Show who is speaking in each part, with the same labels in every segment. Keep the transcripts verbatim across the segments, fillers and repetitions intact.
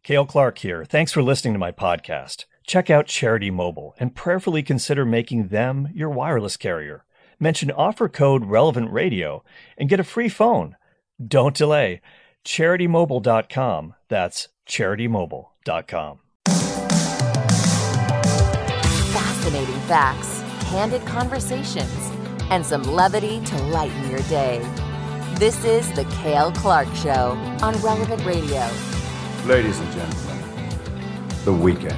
Speaker 1: Cale Clark here. Thanks for listening to my podcast. Check out Charity Mobile and prayerfully consider making them your wireless carrier. Mention offer code Relevant Radio and get a free phone. Don't delay. charity mobile dot com. That's charity mobile dot com.
Speaker 2: Fascinating facts, candid conversations, and some levity to lighten your day. This is The Cale Clark Show on Relevant Radio.
Speaker 3: Ladies and gentlemen, the weekend.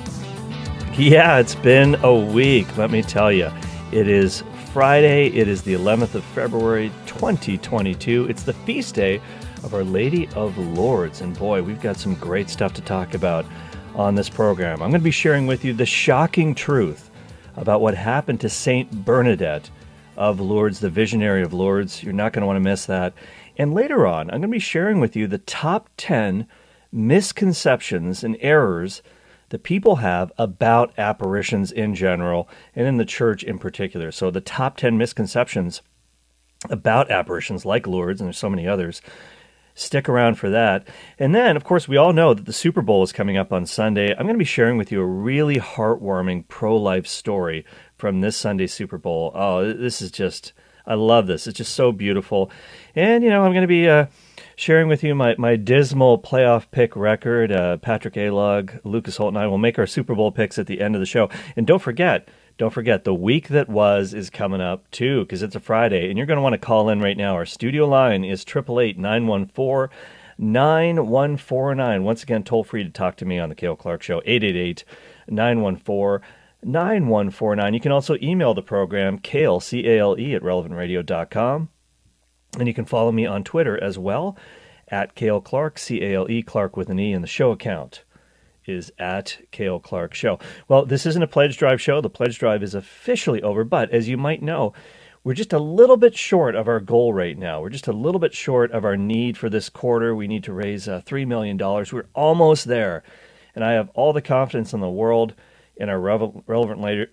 Speaker 1: Yeah, it's been a week, let me tell you. It is Friday. It is the eleventh of February, twenty twenty-two. It's the feast day of Our Lady of Lourdes. And boy, we've got some great stuff to talk about on this program. I'm going to be sharing with you the shocking truth about what happened to Saint Bernadette of Lourdes, the visionary of Lourdes. You're not going to want to miss that. And later on, I'm going to be sharing with you the top ten misconceptions and errors that people have about apparitions in general and in the church in particular. So the top ten misconceptions about apparitions like Lourdes, and there's so many others. Stick around for that. And then, of course, we all know that the Super Bowl is coming up on Sunday. I'm going to be sharing with you a really heartwarming pro-life story from this Sunday's Super Bowl. Oh, this is just, I love this. It's just so beautiful. And, you know, I'm going to be uh, sharing with you my, my dismal playoff pick record. Uh, Patrick Alog, Lucas Holt, and I will make our Super Bowl picks at the end of the show. And don't forget, don't forget, the week that was is coming up, too, because it's a Friday, and you're going to want to call in right now. Our studio line is eight eight eight, nine one four, nine one four nine. Once again, toll free to talk to me on The Cale Clark Show, eight eight eight, nine one four, nine one four nine. You can also email the program, Cale, C A L E, at relevant radio dot com. And you can follow me on Twitter as well, at Cale Clark, C A L E, Clark with an E, and the show account is at Cale Clark Show. Well, this isn't a pledge drive show. The pledge drive is officially over, but as you might know, we're just a little bit short of our goal right now. We're just a little bit short of our need for this quarter. We need to raise uh, three million dollars. We're almost there, and I have all the confidence in the world in our revel- relevant, later,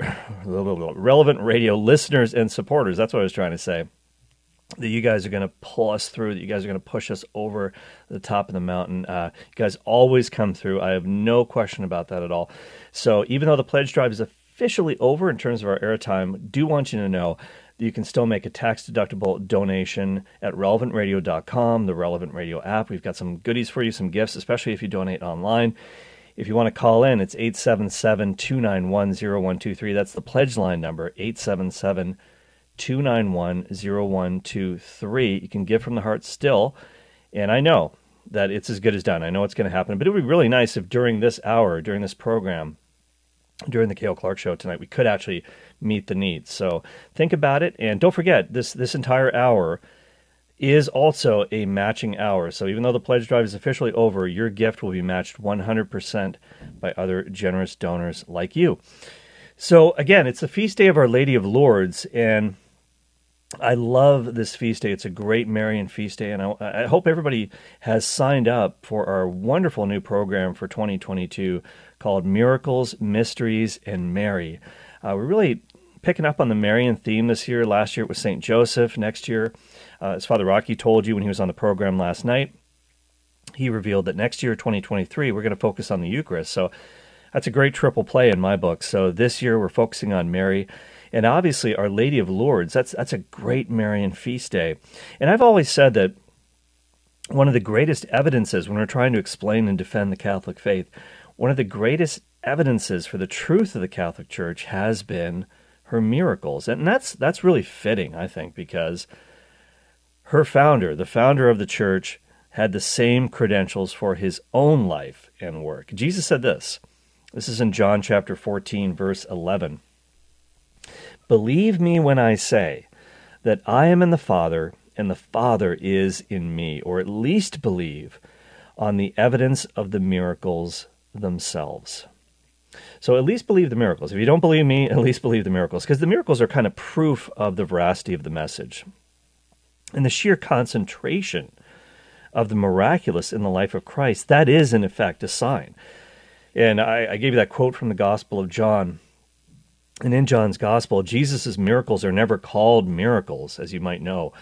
Speaker 1: relevant radio listeners and supporters. That's what I was trying to say. That you guys are going to pull us through, that you guys are going to push us over the top of the mountain. Uh, you guys always come through. I have no question about that at all. So even though the pledge drive is officially over in terms of our airtime, do want you to know that you can still make a tax-deductible donation at relevant radio dot com, the Relevant Radio app. We've got some goodies for you, some gifts, especially if you donate online. If you want to call in, it's eight seven seven, two nine one, zero one two three. That's the pledge line number, eight seven seven, two nine one, zero one two three. You can give from the heart still, and I know that it's as good as done. I know it's going to happen, but it would be really nice if during this hour, during this program, during the Cale Clark Show tonight, we could actually meet the needs. So think about it, and don't forget, this this entire hour is also a matching hour. So even though the pledge drive is officially over, your gift will be matched one hundred percent by other generous donors like you. So again, it's the feast day of Our Lady of Lourdes, and I love this feast day. It's a great Marian feast day, and I, I hope everybody has signed up for our wonderful new program for twenty twenty-two called Miracles, Mysteries, and Mary. Uh, we're really picking up on the Marian theme this year. Last year it was Saint Joseph. Next year, uh, as Father Rocky told you when he was on the program last night, he revealed that next year, twenty twenty-three, we're going to focus on the Eucharist. So that's a great triple play in my book. So this year we're focusing on Mary. And obviously, Our Lady of Lourdes, that's that's a great Marian feast day. And I've always said that one of the greatest evidences when we're trying to explain and defend the Catholic faith, one of the greatest evidences for the truth of the Catholic Church has been her miracles. And that's that's really fitting, I think, because her founder, the founder of the Church, had the same credentials for his own life and work. Jesus said this. This is in John chapter fourteen, verse eleven. Believe me when I say that I am in the Father and the Father is in me, or at least believe on the evidence of the miracles themselves. So at least believe the miracles. If you don't believe me, at least believe the miracles, because the miracles are kind of proof of the veracity of the message. And the sheer concentration of the miraculous in the life of Christ, that is in effect a sign. And I, I gave you that quote from the Gospel of John. And in John's Gospel, Jesus' miracles are never called miracles, as you might know.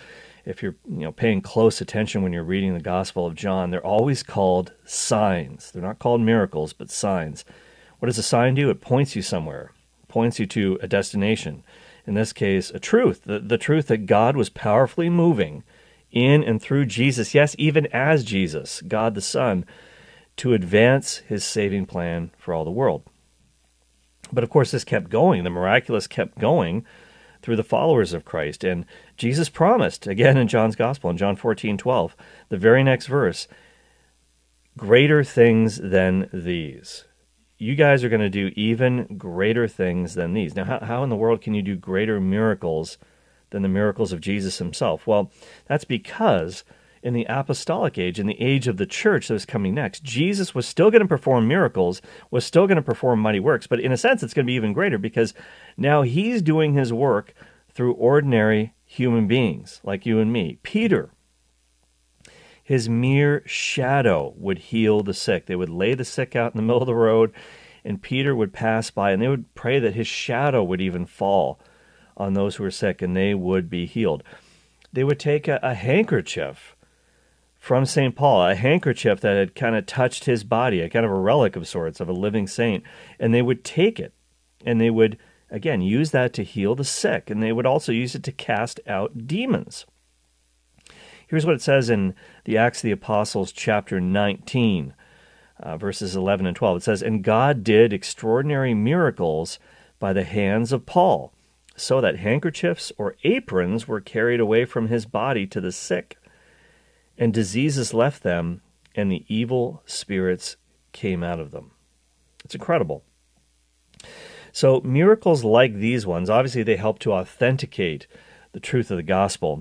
Speaker 1: if you're you know paying close attention when you're reading the Gospel of John, they're always called signs. They're not called miracles, but signs. What does a sign do? It points you somewhere, points you to a destination. In this case, a truth, the, the truth that God was powerfully moving in and through Jesus, yes, even as Jesus, God the Son, to advance his saving plan for all the world. But of course, this kept going. The miraculous kept going through the followers of Christ. And Jesus promised, again in John's Gospel, in John fourteen twelve, the very next verse, greater things than these. You guys are going to do even greater things than these. Now, how, how in the world can you do greater miracles than the miracles of Jesus himself? Well, that's because in the apostolic age, in the age of the church that was coming next, Jesus was still going to perform miracles, was still going to perform mighty works, but in a sense it's going to be even greater because now he's doing his work through ordinary human beings like you and me. Peter, his mere shadow would heal the sick. They would lay the sick out in the middle of the road, and Peter would pass by, and they would pray that his shadow would even fall on those who were sick, and they would be healed. They would take a, a handkerchief from Saint Paul, a handkerchief that had kind of touched his body, a kind of a relic of sorts of a living saint, and they would take it, and they would, again, use that to heal the sick, and they would also use it to cast out demons. Here's what it says in the Acts of the Apostles, chapter nineteen, uh, verses eleven and twelve. It says, "And God did extraordinary miracles by the hands of Paul, so that handkerchiefs or aprons were carried away from his body to the sick, and diseases left them, and the evil spirits came out of them." It's incredible. So miracles like these ones, obviously they help to authenticate the truth of the gospel,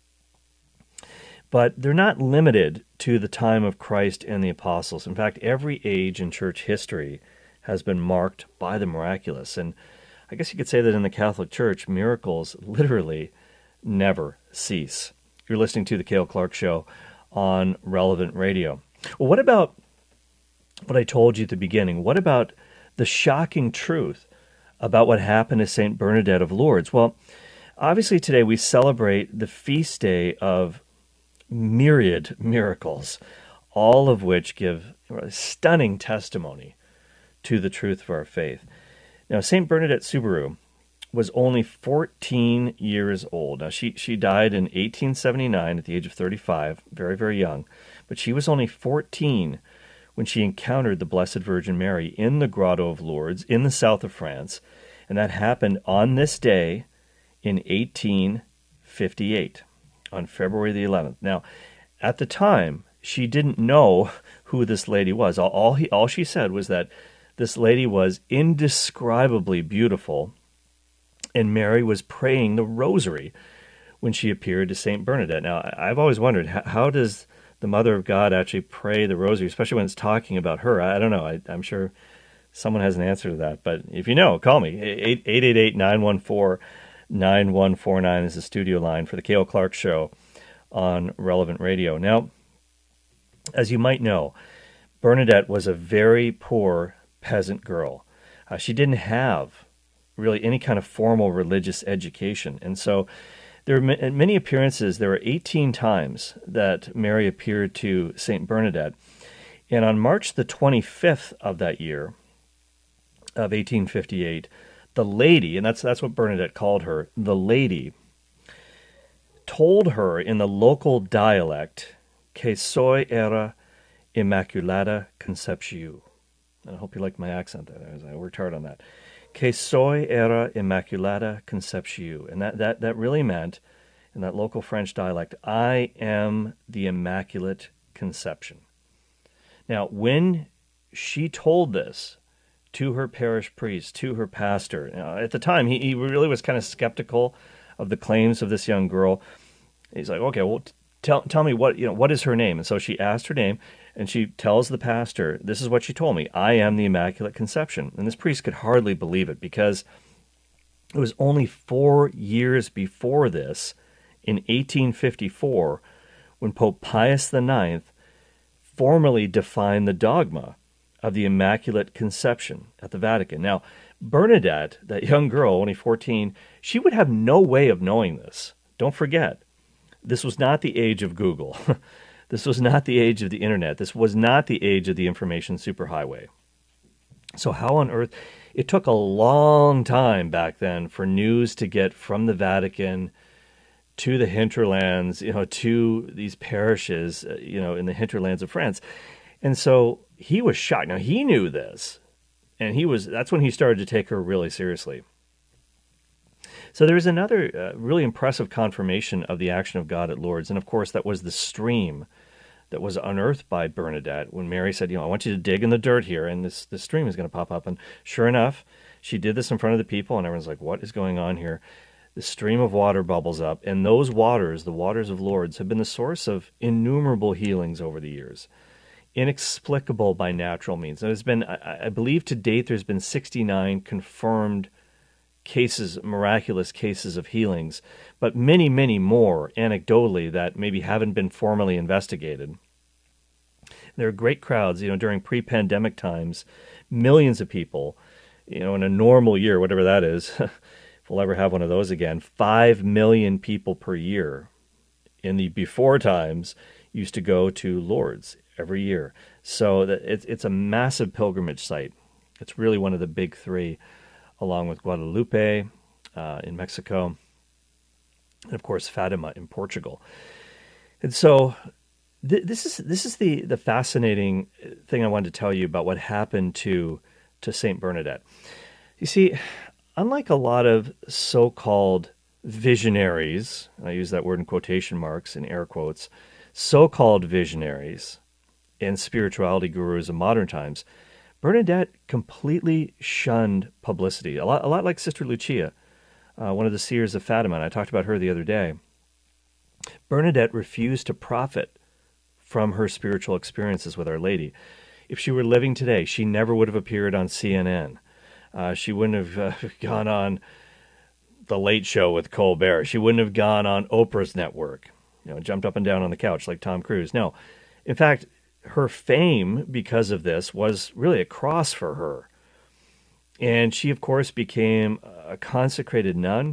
Speaker 1: but they're not limited to the time of Christ and the apostles. In fact, every age in church history has been marked by the miraculous. And I guess you could say that in the Catholic Church, miracles literally never cease. You're listening to The Cale Clark Show on Relevant Radio. Well, what about what I told you at the beginning? What about the shocking truth about what happened to Saint Bernadette of Lourdes? Well, obviously today we celebrate the feast day of myriad miracles, all of which give stunning testimony to the truth of our faith. Now, Saint Bernadette Soubirous was only fourteen years old. Now, she, she died in eighteen seventy-nine at the age of thirty-five, very, very young. But she was only fourteen when she encountered the Blessed Virgin Mary in the Grotto of Lourdes in the south of France. And that happened on this day in eighteen fifty-eight, on February the eleventh. Now, at the time, she didn't know who this lady was. All, all, he, all she said was that this lady was indescribably beautiful, and Mary was praying the rosary when she appeared to Saint Bernadette. Now, I've always wondered, how, how does the Mother of God actually pray the rosary, especially when it's talking about her? I, I don't know. I, I'm sure someone has an answer to that. But if you know, call me. eight eight eight, nine one four, nine one four nine is the studio line for the Cale Clark Show on Relevant Radio. Now, as you might know, Bernadette was a very poor peasant girl. Uh, she didn't have really any kind of formal religious education. And so there were ma- many appearances. There were eighteen times that Mary appeared to Saint Bernadette. And on March the twenty-fifth of that year, of eighteen fifty-eight, the lady, and that's that's what Bernadette called her, the lady, told her in the local dialect, que soy era Immaculata Concepcion. And I hope you like my accent there, as I worked hard on that. Que soy era Immaculata Concepcion. And that, that, that really meant, in that local French dialect, I am the Immaculate Conception. Now, when she told this to her parish priest, to her pastor, you know, at the time, he, he really was kind of skeptical of the claims of this young girl. He's like, okay, well, tell tell me what you know. What is her name? And so she asked her name, and she tells the pastor, this is what she told me, I am the Immaculate Conception. And this priest could hardly believe it, because it was only four years before this, in eighteen fifty-four, when Pope Pius the Ninth formally defined the dogma of the Immaculate Conception at the Vatican. Now, Bernadette, that young girl, only fourteen, she would have no way of knowing this. Don't forget, This was not the age of Google. This was not the age of the internet. This was not the age of the information superhighway. So how on earth? It took a long time back then for news to get from the Vatican to the hinterlands, you know, to these parishes, uh, you know, in the hinterlands of France. And so he was shocked. Now, he knew this, and he was, that's when he started to take her really seriously. So there's another uh, really impressive confirmation of the action of God at Lourdes. And of course, that was the stream that was unearthed by Bernadette when Mary said, you know, I want you to dig in the dirt here, and this, this stream is going to pop up. And sure enough, she did this in front of the people, and everyone's like, what is going on here? The stream of water bubbles up, and those waters, the waters of Lourdes, have been the source of innumerable healings over the years, inexplicable by natural means. There's been, I, I believe to date, there's been sixty-nine confirmed cases, miraculous cases of healings, but many, many more anecdotally that maybe haven't been formally investigated. There are great crowds, you know, during pre-pandemic times, millions of people, you know, in a normal year, whatever that is, if we'll ever have one of those again, five million people per year in the before times used to go to Lourdes every year. So that it's, it's a massive pilgrimage site. It's really one of the big three, along with Guadalupe uh, in Mexico, and of course Fatima in Portugal. And so th- this is this is the the fascinating thing I wanted to tell you about what happened to to Saint Bernadette. You see, unlike a lot of so-called visionaries, and I use that word in quotation marks, in air quotes, so-called visionaries and spirituality gurus of modern times, Bernadette completely shunned publicity, a lot, a lot like Sister Lucia, uh, one of the seers of Fatima, and I talked about her the other day. Bernadette refused to profit from her spiritual experiences with Our Lady. If she were living today, she never would have appeared on C N N. Uh, she wouldn't have uh, gone on The Late Show with Colbert. She wouldn't have gone on Oprah's network, you know, jumped up and down on the couch like Tom Cruise. No, in fact, her fame because of this was really a cross for her. And she, of course, became a consecrated nun.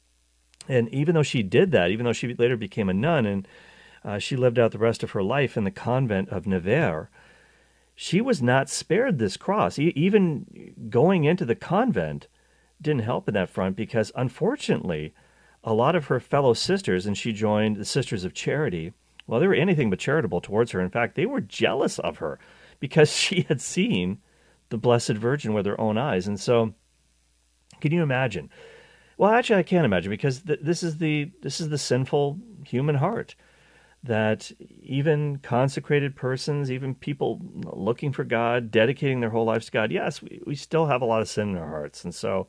Speaker 1: And even though she did that, even though she later became a nun and uh, she lived out the rest of her life in the convent of Nevers, she was not spared this cross. E- even going into the convent didn't help in that front because, unfortunately, a lot of her fellow sisters, and she joined the Sisters of Charity, well, they were anything but charitable towards her. In fact, they were jealous of her because she had seen the Blessed Virgin with her own eyes. And so, can you imagine? Well, actually, I can't imagine because th- this is the this is the sinful human heart, that even consecrated persons, even people looking for God, dedicating their whole lives to God, yes, we, we still have a lot of sin in our hearts. And so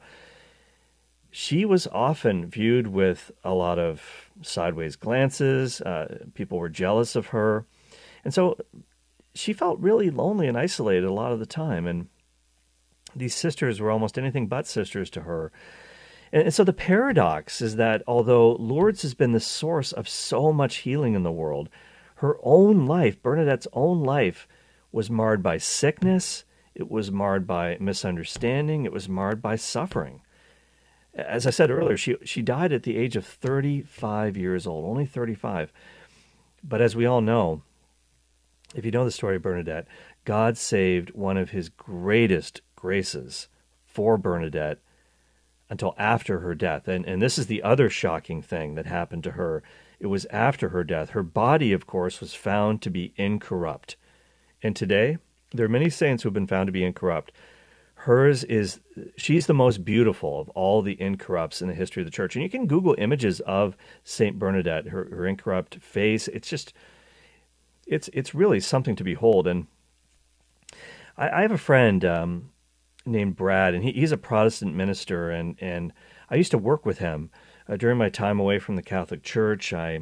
Speaker 1: she was often viewed with a lot of sideways glances. Uh, people were jealous of her. And so she felt really lonely and isolated a lot of the time. And these sisters were almost anything but sisters to her. And, and so the paradox is that although Lourdes has been the source of so much healing in the world, her own life, Bernadette's own life, was marred by sickness. It was marred by misunderstanding. It was marred by suffering. As I said earlier, she she died at the age of thirty-five years old, only thirty-five. But as we all know, if you know the story of Bernadette, God saved one of his greatest graces for Bernadette until after her death. And, and this is the other shocking thing that happened to her. It was after her death. Her body, of course, was found to be incorrupt. And today, there are many saints who have been found to be incorrupt. Hers is, she's the most beautiful of all the incorrupts in the history of the church. And you can Google images of Saint Bernadette, her, her incorrupt face. It's just, it's it's really something to behold. And I, I have a friend um, named Brad, and he, he's a Protestant minister, and, and I used to work with him uh, during my time away from the Catholic Church. I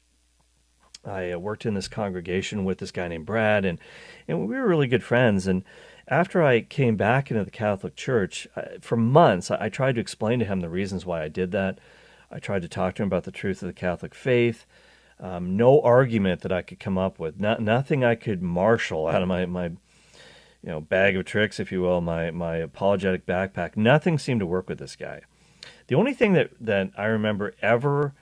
Speaker 1: I worked in this congregation with this guy named Brad, and, and we were really good friends. And after I came back into the Catholic Church, I, for months, I, I tried to explain to him the reasons why I did that. I tried to talk to him about the truth of the Catholic faith. Um, no argument that I could come up with, not, nothing I could marshal out of my, my you know, bag of tricks, if you will, my, my apologetic backpack. Nothing seemed to work with this guy. The only thing that, that I remember ever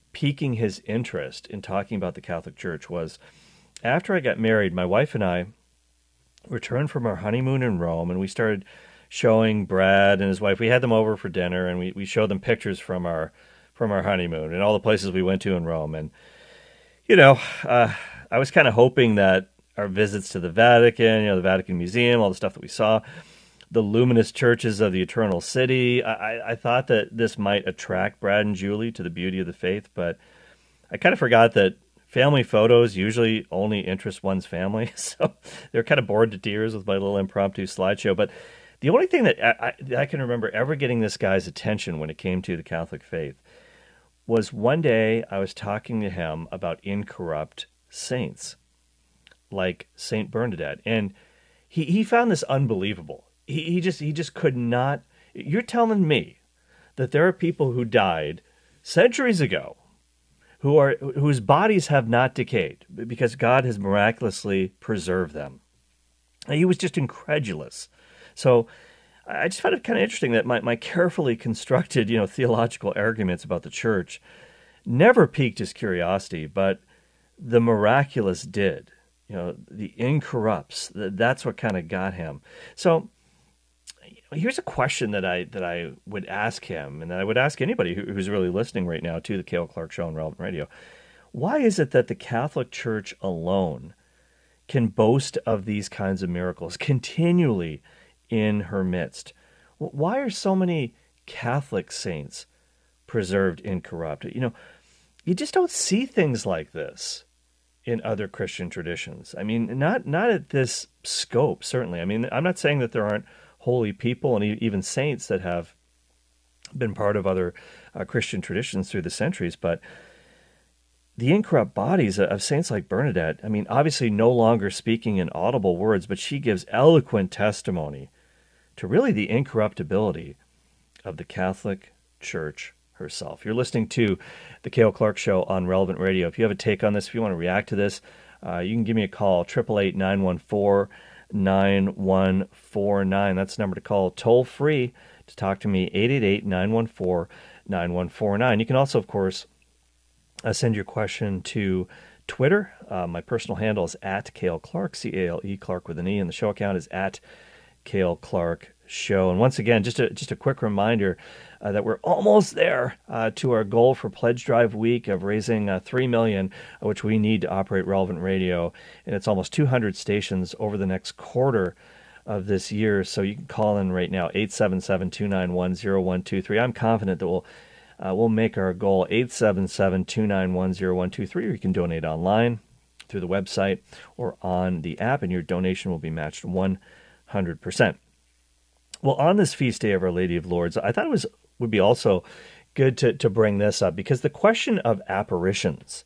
Speaker 1: piquing his interest in talking about the Catholic Church was after I got married, my wife and I returned from our honeymoon in Rome, and we started showing Brad and his wife. We had them over for dinner, and we, we showed them pictures from our from our honeymoon and all the places we went to in Rome. And, you know, uh, I was kind of hoping that our visits to the Vatican, you know, the Vatican Museum, all the stuff that we saw, the luminous churches of the Eternal City, I, I thought that this might attract Brad and Julie to the beauty of the faith, but I kind of forgot that family photos usually only interest one's family, so they're kind of bored to tears with my little impromptu slideshow. But the only thing that I, I, I can remember ever getting this guy's attention when it came to the Catholic faith was one day I was talking to him about incorrupt saints, like Saint Bernadette, and he, he found this unbelievable. He, he just he just could not. You're telling me that there are people who died centuries ago who are whose bodies have not decayed because God has miraculously preserved them. And he was just incredulous. So I just found it kind of interesting that my, my carefully constructed, you know, theological arguments about the church never piqued his curiosity, but the miraculous did. You know, the incorrupts, that's what kind of got him. So here's a question that I that I would ask him, and that I would ask anybody who, who's really listening right now to the Cale Clark Show on Relevant Radio. Why is it that the Catholic Church alone can boast of these kinds of miracles continually in her midst? Why are so many Catholic saints preserved incorrupt? You know, you just don't see things like this in other Christian traditions. I mean, not not at this scope, certainly. I mean, I'm not saying that there aren't holy people and even saints that have been part of other uh, Christian traditions through the centuries, but the incorrupt bodies of saints like Bernadette, I mean, obviously no longer speaking in audible words, but she gives eloquent testimony to really the incorruptibility of the Catholic Church herself. You're listening to the Cale Clark Show on Relevant Radio. If you have a take on this, if you want to react to this, uh, you can give me a call, eight eight eight, nine one four, nine one four nine. That's the number to call toll free to talk to me, eight eight eight, nine one four, nine one four nine. You can also, of course, uh, send your question to Twitter. Uh, my personal handle is at Cale Clark, C A L E, Clark with an E, and the show account is at Cale Clark Show. And once again, just a, just a quick reminder uh, that we're almost there uh, to our goal for Pledge Drive Week of raising uh, three million dollars, uh, which we need to operate Relevant Radio. And it's almost two hundred stations over the next quarter of this year. So you can call in right now, eight seven seven, two nine one, zero one two three. I'm confident that we'll uh, we'll make our goal, eight seven seven, two nine one, zero one two three, or you can donate online through the website or on the app, and your donation will be matched one hundred percent. Well, on this feast day of Our Lady of Lourdes, I thought it was would be also good to, to bring this up, because the question of apparitions,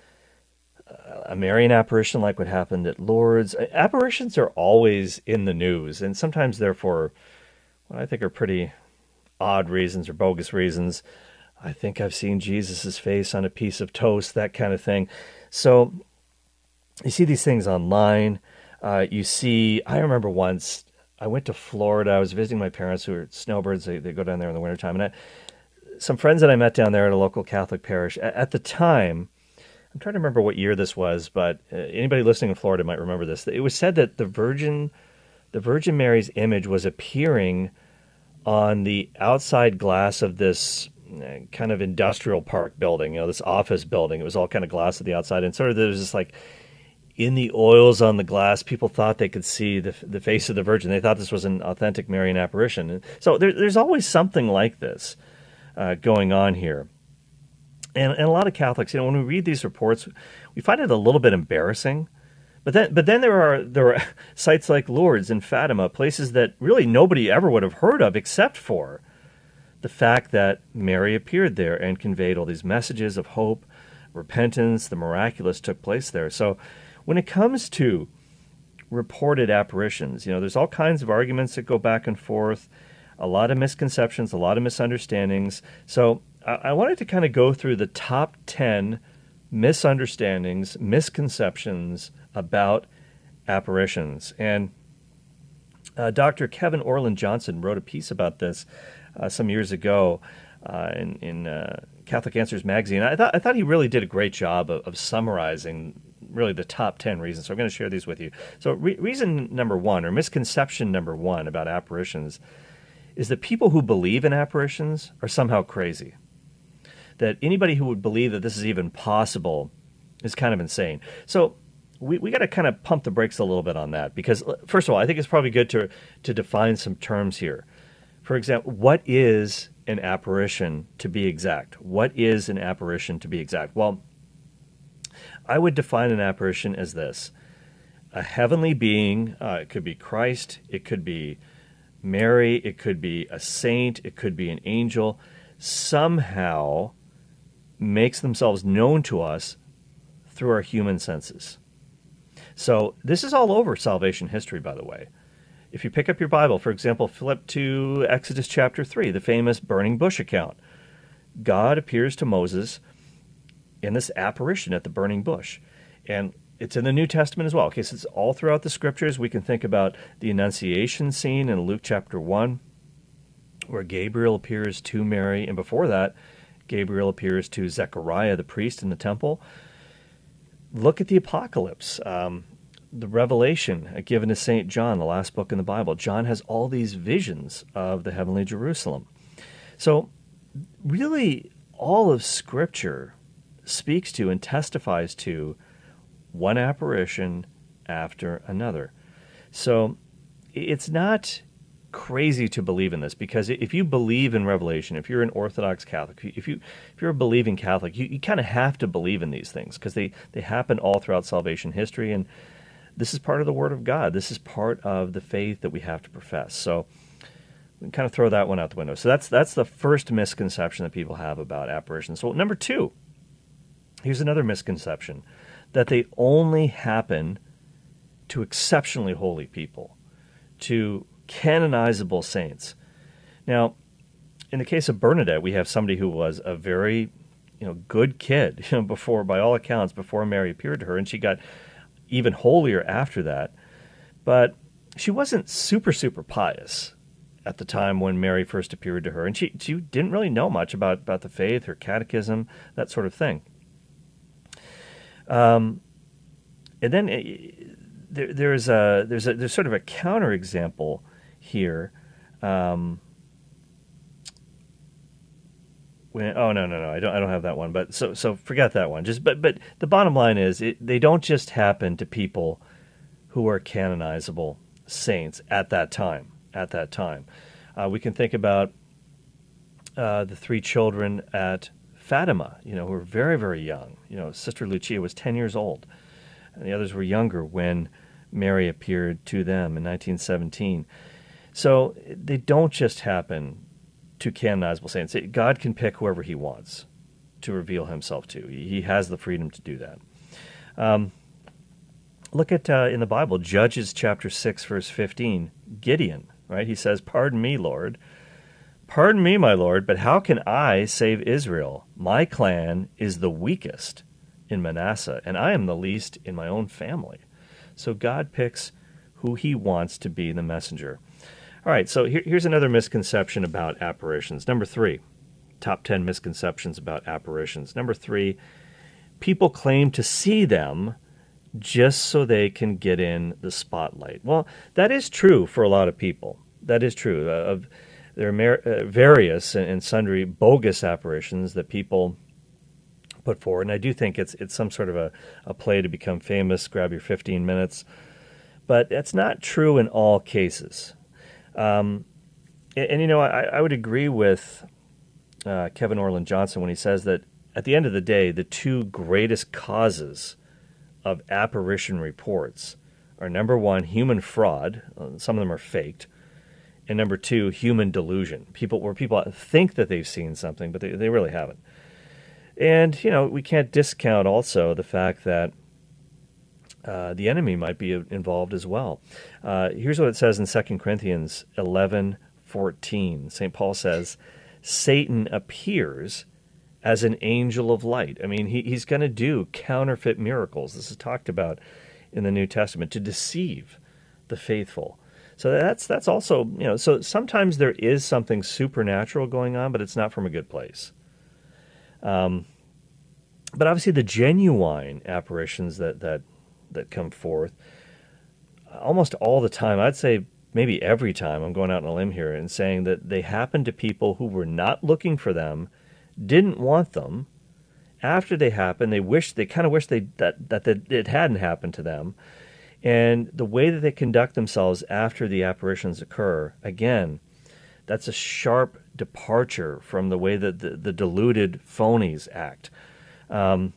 Speaker 1: uh, a Marian apparition like what happened at Lourdes, apparitions are always in the news, and sometimes they're for what I think are pretty odd reasons or bogus reasons. I think I've seen Jesus' face on a piece of toast, that kind of thing. So you see these things online. Uh, you see, I remember once I went to Florida. I was visiting my parents who are snowbirds. They, they go down there in the wintertime. And I, some friends that I met down there at a local Catholic parish, at, at the time, I'm trying to remember what year this was, but uh, anybody listening in Florida might remember this. It was said that the Virgin, the Virgin Mary's image was appearing on the outside glass of this uh, kind of industrial park building, you know, this office building. It was all kind of glass at the outside. And sort of there was this like, in the oils on the glass, people thought they could see the the face of the Virgin. They thought this was an authentic Marian apparition. So there, there's always something like this uh, going on here. And, and a lot of Catholics, you know, when we read these reports, we find it a little bit embarrassing. But then, but then there are there are sites like Lourdes and Fatima, places that really nobody ever would have heard of, except for the fact that Mary appeared there and conveyed all these messages of hope, repentance. The miraculous took place there. So when it comes to reported apparitions, you know, there's all kinds of arguments that go back and forth, a lot of misconceptions, a lot of misunderstandings. So I, I wanted to kind of go through the top ten misunderstandings, misconceptions about apparitions. And uh, Doctor Kevin Orland Johnson wrote a piece about this uh, some years ago. uh, in, in uh, Catholic Answers magazine. I thought I thought he really did a great job of, of summarizing really the top ten reasons. So I'm going to share these with you. So re- reason number one, or misconception number one about apparitions, is that people who believe in apparitions are somehow crazy. That anybody who would believe that this is even possible is kind of insane. So we, we got to kind of pump the brakes a little bit on that, because first of all, I think it's probably good to to define some terms here. For example, what is an apparition to be exact? What is an apparition to be exact? Well, I would define an apparition as this: a heavenly being. Uh, it could be Christ, it could be Mary, it could be a saint, it could be an angel, somehow makes themselves known to us through our human senses. So this is all over salvation history, by the way. If you pick up your Bible, for example, flip to Exodus chapter three, the famous burning bush account. God appears to Moses in this apparition at the burning bush. And it's in the New Testament as well. Okay, so it's all throughout the Scriptures. We can think about the Annunciation scene in Luke chapter one, where Gabriel appears to Mary, and before that, Gabriel appears to Zechariah, the priest in the temple. Look at the Apocalypse, um, the Revelation given to Saint John, the last book in the Bible. John has all these visions of the heavenly Jerusalem. So really, all of Scripture speaks to and testifies to one apparition after another. So it's not crazy to believe in this, because if you believe in Revelation, if you're an Orthodox Catholic, if you if you're a believing Catholic, you, you kind of have to believe in these things, because they, they happen all throughout salvation history, and this is part of the Word of God. This is part of the faith that we have to profess. So we can kind of throw that one out the window. So that's that's the first misconception that people have about apparitions. So number two, here's another misconception, that they only happen to exceptionally holy people, to canonizable saints. Now, in the case of Bernadette, we have somebody who was a very, you know, good kid, you know, before, by all accounts, before Mary appeared to her, and she got even holier after that. But she wasn't super, super pious at the time when Mary first appeared to her, and she she didn't really know much about, about the faith, her catechism, that sort of thing. Um, and then it, there, there's a there's a there's sort of a counterexample here. Um, when, oh no no no I don't I don't have that one. But so so forget that one. Just but but the bottom line is it, they don't just happen to people who are canonizable saints at that time. At that time, uh, we can think about uh, the three children at Fatima, you know, who were very, very young. You know, Sister Lucia was ten years old, and the others were younger when Mary appeared to them in nineteen seventeen. So they don't just happen to canonizable saints. God can pick whoever he wants to reveal himself to. He has the freedom to do that. Um, look at, uh, in the Bible, Judges chapter six, verse fifteen, Gideon, right? He says, "Pardon me, Lord. Pardon me, my Lord, but how can I save Israel? My clan is the weakest in Manasseh, and I am the least in my own family." So God picks who he wants to be the messenger. All right, so here, here's another misconception about apparitions. Number three, top ten misconceptions about apparitions. Number three, people claim to see them just so they can get in the spotlight. Well, that is true for a lot of people. That is true. Uh, of There are mer- uh, various and, and sundry bogus apparitions that people put forward, and I do think it's it's some sort of a, a play to become famous, grab your fifteen minutes. But that's not true in all cases. Um, and, and, you know, I, I would agree with uh, Kevin Orland Johnson when he says that at the end of the day, the two greatest causes of apparition reports are, number one, human fraud. Uh, some of them are faked. And number two, human delusion. People where people think that they've seen something, but they, they really haven't. And, you know, we can't discount also the fact that uh, the enemy might be involved as well. Uh, here's what it says in Second Corinthians eleven fourteen. Saint Paul says, Satan appears as an angel of light. I mean, he, he's going to do counterfeit miracles. This is talked about in the New Testament to deceive the faithful. So that's that's also, you know, so sometimes there is something supernatural going on, but it's not from a good place. Um, but obviously the genuine apparitions that that that come forth almost all the time, I'd say maybe every time, I'm going out on a limb here and saying that they happen to people who were not looking for them, didn't want them. After they happen, they wish they kind of wish they that that it hadn't happened to them. And the way that they conduct themselves after the apparitions occur, again, that's a sharp departure from the way that the, the deluded phonies act. Um,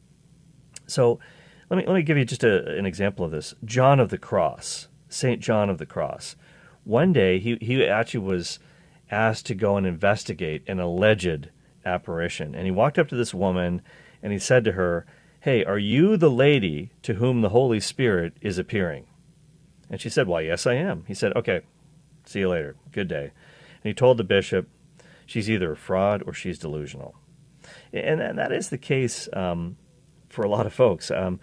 Speaker 1: so let me let me give you just a, an example of this. John of the Cross, Saint John of the Cross. One day, he, he actually was asked to go and investigate an alleged apparition. And he walked up to this woman and he said to her, "Hey, are you the lady to whom the Holy Spirit is appearing?" And she said, "Why, yes, I am." He said, "Okay, see you later. Good day." And he told the bishop, she's either a fraud or she's delusional. And, and that is the case um, for a lot of folks. Um,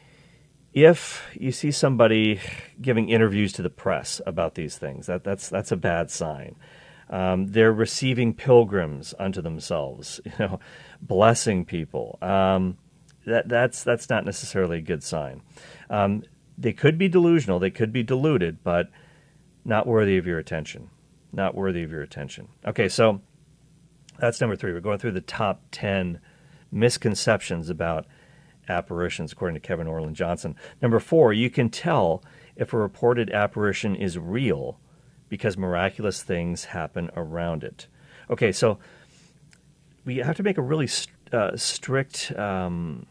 Speaker 1: if you see somebody giving interviews to the press about these things, that, that's that's a bad sign. Um, they're receiving pilgrims unto themselves, you know, blessing people. Um, that that's that's not necessarily a good sign. Um, they could be delusional, they could be deluded, but not worthy of your attention. Not worthy of your attention. Okay, so that's number three. We're going through the top ten misconceptions about apparitions, according to Kevin Orland Johnson. Number four, you can tell if a reported apparition is real because miraculous things happen around it. Okay, so we have to make a really uh, strict um,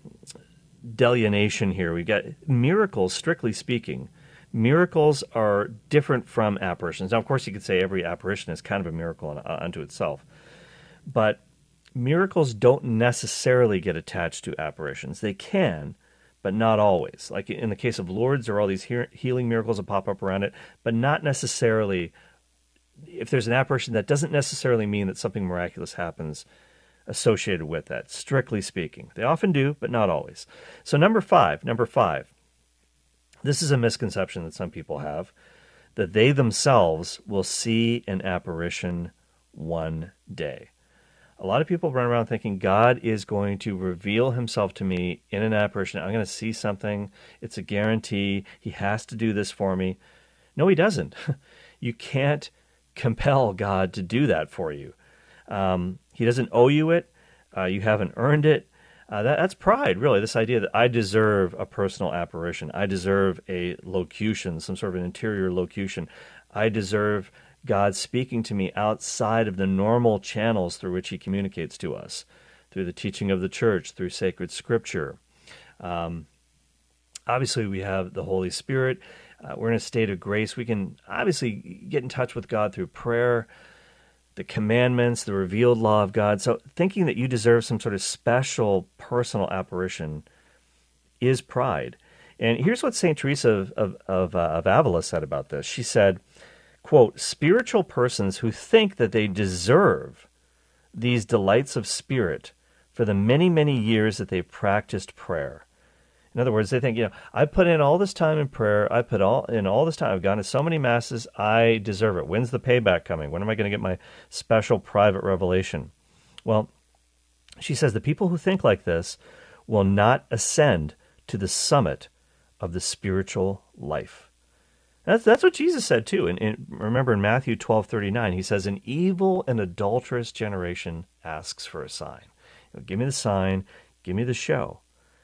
Speaker 1: delineation here. We've got miracles, strictly speaking. Miracles are different from apparitions. Now, of course, you could say every apparition is kind of a miracle unto itself. But miracles don't necessarily get attached to apparitions. They can, but not always. Like in the case of Lourdes, there are all these he- healing miracles that pop up around it, but not necessarily. If there's an apparition, that doesn't necessarily mean that something miraculous happens associated with that, strictly speaking. They often do, but not always. So number five, number five, this is a misconception that some people have, that they themselves will see an apparition one day. A lot of people run around thinking God is going to reveal himself to me in an apparition. I'm going to see something. It's a guarantee. He has to do this for me. No, he doesn't. You can't compel God to do that for you. Um, he doesn't owe you it. Uh, you haven't earned it. Uh, that, that's pride, really, this idea that I deserve a personal apparition. I deserve a locution, some sort of an interior locution. I deserve God speaking to me outside of the normal channels through which he communicates to us, through the teaching of the church, through sacred scripture. Um, obviously, we have the Holy Spirit. Uh, we're in a state of grace. We can obviously get in touch with God through prayer, the commandments, the revealed law of God. So thinking that you deserve some sort of special personal apparition is pride. And here's what Saint Teresa of, of, of, uh, of Avila said about this. She said, quote, "Spiritual persons who think that they deserve these delights of spirit for the many, many years that they've practiced prayer." In other words, they think, you know, I put in all this time in prayer. I put all in all this time. I've gone to so many masses. I deserve it. When's the payback coming? When am I going to get my special private revelation? Well, she says the people who think like this will not ascend to the summit of the spiritual life. That's that's what Jesus said too. And, and remember in Matthew twelve thirty-nine, he says, "An evil and adulterous generation asks for a sign." You know, give me the sign. Give me the show.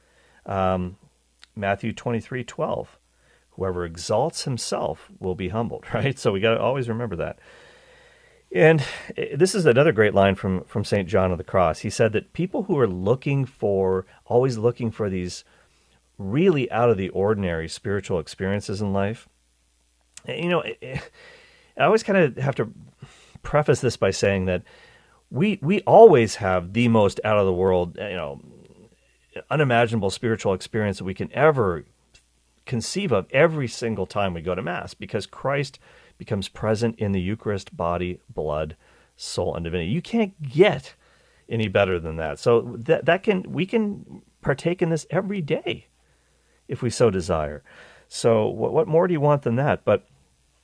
Speaker 1: Um, Matthew twenty-three twelve, "Whoever exalts himself will be humbled," right? So we got to always remember that. And this is another great line from, from Saint John of the Cross. He said that people who are looking for, always looking for these really out of the ordinary spiritual experiences in life, you know, I always kind of have to preface this by saying that we we always have the most out of the world, you know, unimaginable spiritual experience that we can ever conceive of every single time we go to Mass, because Christ becomes present in the Eucharist, body, blood, soul, and divinity. You can't get any better than that. So that that can we can partake in this every day if we so desire. So what, what more do you want than that? But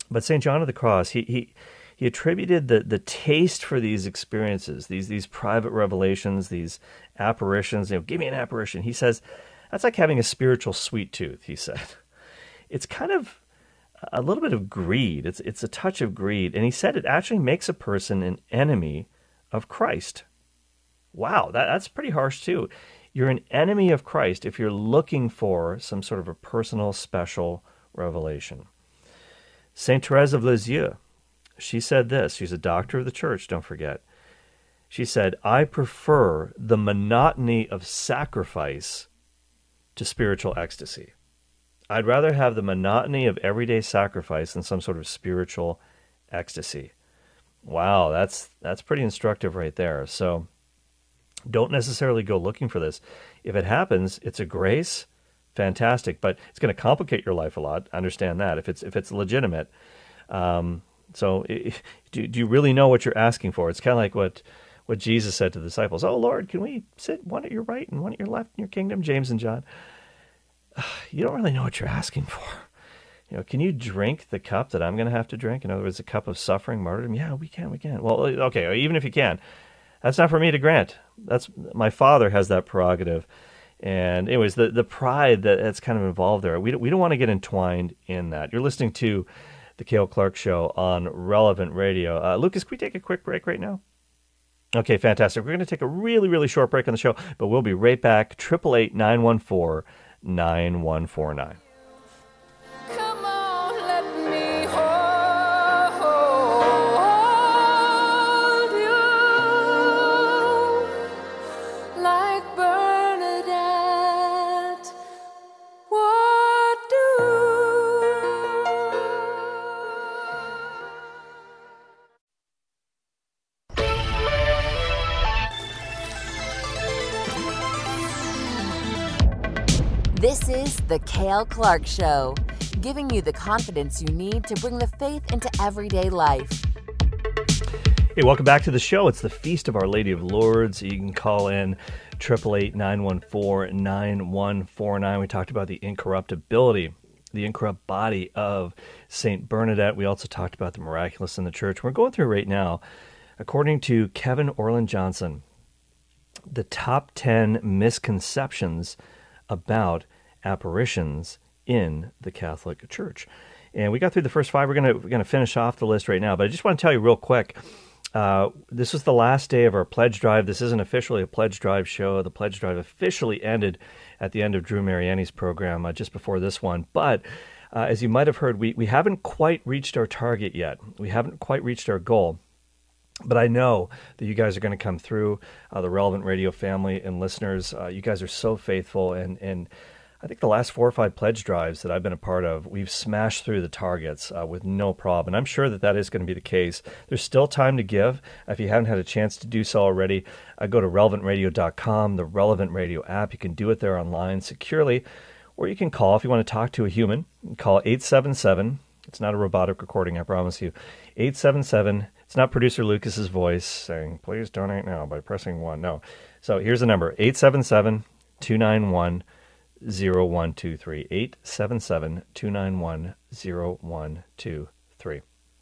Speaker 1: But Saint John of the Cross, he he he attributed the the taste for these experiences, these these private revelations, these apparitions. You know, give me an apparition. He says that's like having a spiritual sweet tooth. He said it's kind of a little bit of greed. It's it's a touch of greed, and he said it actually makes a person an enemy of Christ. Wow, that, that's pretty harsh too. You're an enemy of Christ if you're looking for some sort of a personal, special revelation. Saint Therese of Lisieux, she said this. She's a doctor of the church, don't forget. She said, I prefer the monotony of sacrifice to spiritual ecstasy. I'd rather have the monotony of everyday sacrifice than some sort of spiritual ecstasy. Wow, that's that's pretty instructive right there. So don't necessarily go looking for this. If it happens, it's a grace, fantastic, but it's going to complicate your life a lot. Understand that if it's if it's legitimate. Um, so if, do, do you really know what you're asking for? It's kind of like what what Jesus said to the disciples. Oh, Lord, can we sit one at your right and one at your left in your kingdom? James and John. You don't really know what you're asking for. You know, can you drink the cup that I'm going to have to drink? In other words, a cup of suffering, martyrdom? Yeah, we can, we can. Well, okay, even if you can, that's not for me to grant. That's my Father has that prerogative. And anyways, the, the pride that, that's kind of involved there, we don't, we don't want to get entwined in that. You're listening to the Cale Clark Show on Relevant Radio. Uh, Lucas, can we take a quick break right now? Okay, fantastic. We're going to take a really, really short break on the show, but we'll be right back. eight eight eight, nine one four, nine one four nine.
Speaker 4: Come on, let me hold you like Bernadette would do.
Speaker 2: This is The Cale Clark Show, giving you the confidence you need to bring the faith into everyday life.
Speaker 1: Hey, welcome back to the show. It's the Feast of Our Lady of Lourdes. You can call in eight eight eight, nine one four, nine one four nine. We talked about the incorruptibility, the incorrupt body of Saint Bernadette. We also talked about the miraculous in the church. We're going through right now, according to Kevin Orland Johnson, the top ten misconceptions about apparitions in the Catholic Church. And we got through the first five. We're going to we're going to finish off the list right now. But I just want to tell you real quick, uh, this was the last day of our pledge drive. This isn't officially a pledge drive show. The pledge drive officially ended at the end of Drew Mariani's program uh, just before this one. But uh, as you might have heard, we, we haven't quite reached our target yet. We haven't quite reached our goal. But I know that you guys are going to come through, uh, the Relevant Radio family and listeners. Uh, you guys are so faithful. And, and I think the last four or five pledge drives that I've been a part of, we've smashed through the targets uh, with no problem. And I'm sure that that is going to be the case. There's still time to give. If you haven't had a chance to do so already, uh, go to relevant radio dot com, the Relevant Radio app. You can do it there online securely. Or you can call if you want to talk to a human. Call eight seven seven. It's not a robotic recording, I promise you. eight seven seven. It's not producer Lucas's voice saying, please donate now by pressing one. No. So here's the number, eight seven seven, two nine one, zero one two three. eight seven seven, two nine one, zero one two three.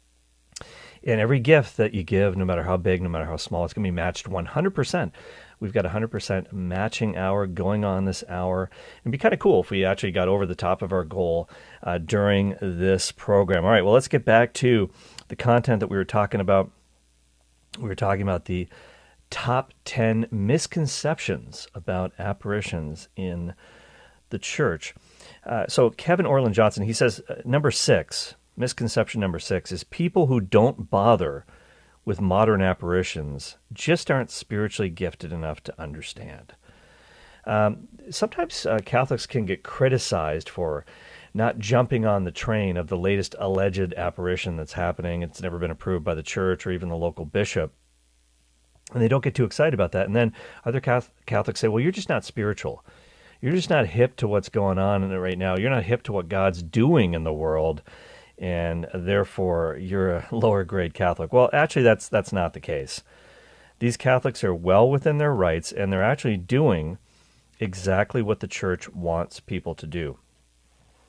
Speaker 1: And every gift that you give, no matter how big, no matter how small, it's going to be matched one hundred percent. We've got a one hundred percent matching hour going on this hour. It'd be kind of cool if we actually got over the top of our goal uh, during this program. All right, well, let's get back to the content that we were talking about. We were talking about the top ten misconceptions about apparitions in the church. Uh, so Kevin Orland Johnson, he says, uh, number six, misconception number six is people who don't bother with modern apparitions just aren't spiritually gifted enough to understand. Um, sometimes uh, Catholics can get criticized for not jumping on the train of the latest alleged apparition that's happening. It's never been approved by the church or even the local bishop. And they don't get too excited about that. And then other Catholics say, well, you're just not spiritual. You're just not hip to what's going on in it right now. You're not hip to what God's doing in the world. And therefore, you're a lower grade Catholic. Well, actually, that's that's not the case. These Catholics are well within their rights, and they're actually doing exactly what the church wants people to do.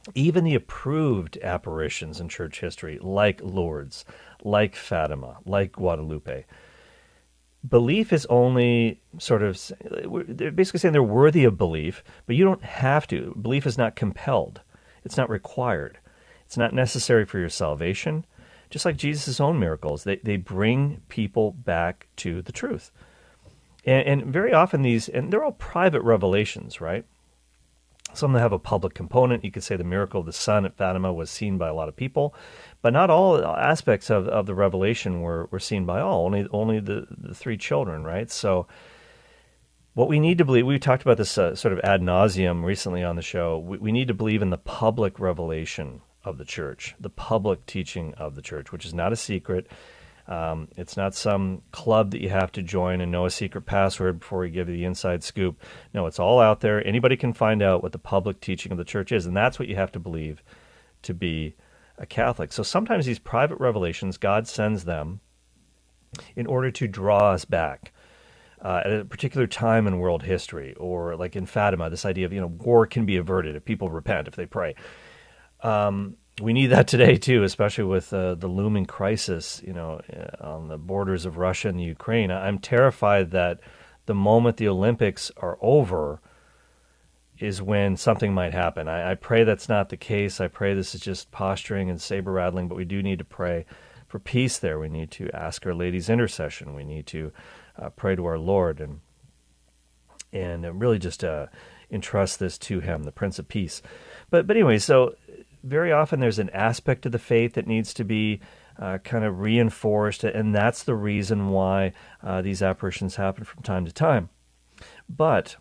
Speaker 1: even the approved apparitions in church history, like Lourdes, like Fatima, like Guadalupe, belief is only sort of, they're basically saying they're worthy of belief, but you don't have to. Belief is not compelled. It's not required. It's not necessary for your salvation. Just like Jesus' own miracles, they, they bring people back to the truth. And, and very often these, and they're all private revelations, right? Some that have a public component. You could say the miracle of the sun at Fatima was seen by a lot of people, but not all aspects of, of the revelation were, were seen by all, only only the, the three children, right? So what we need to believe, we talked about this uh, sort of ad nauseum recently on the show, we, we need to believe in the public revelation of the church, the public teaching of the church, which is not a secret. Um, it's not some club that you have to join and know a secret password before we give you the inside scoop. No, it's all out there. Anybody can find out what the public teaching of the church is, and that's what you have to believe to be a Catholic. So sometimes these private revelations, God sends them in order to draw us back uh, at a particular time in world history, or like in Fatima, this idea of, you know, war can be averted if people repent, if they pray. Um, we need that today too, especially with uh, the looming crisis, you know, on the borders of Russia and Ukraine. I'm terrified that the moment the Olympics are over is when something might happen. I, I pray that's not the case. I pray this is just posturing and saber rattling, but we do need to pray for peace there. We need to ask Our Lady's intercession. We need to uh, pray to our Lord and and really just uh, entrust this to Him, the Prince of Peace. But but anyway, so very often there's an aspect of the faith that needs to be uh, kind of reinforced, and that's the reason why uh, these apparitions happen from time to time. But